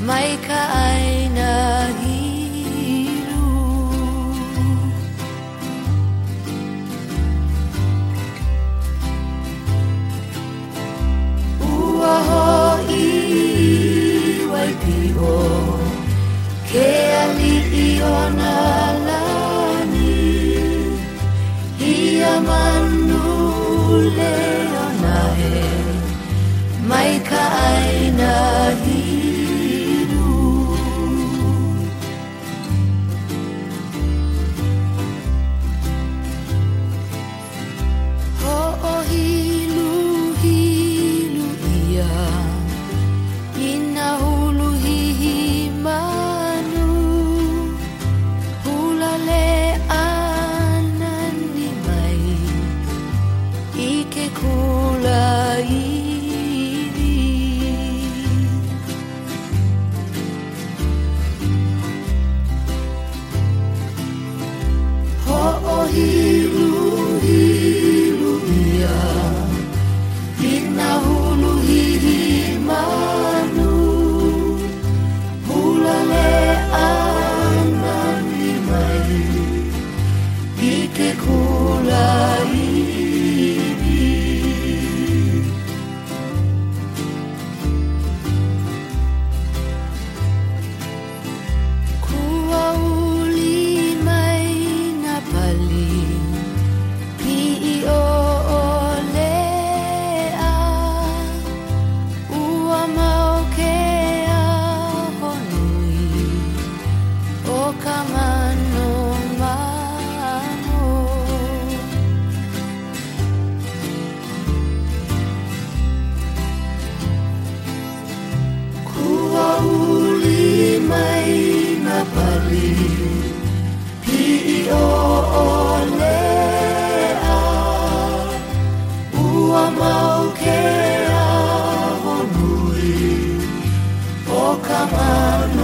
mai ka aina hiru. Ua ho'i waipio ke ali'i o na lani ia manule o na he mai ka aina hiru. Ho'ohilu hilu ia ina hulu hihi manu hulale anani mai ike kula iri. Ho'ohilu hilu ia ina hulu hihi manu hulale anani mai ike kula iri. Kua uli mai na pali pi'i o lea ua mau ke a honui o ka mano mano. Kua uli mai na pali pi'i o lea ua mau ke a honui o ka mano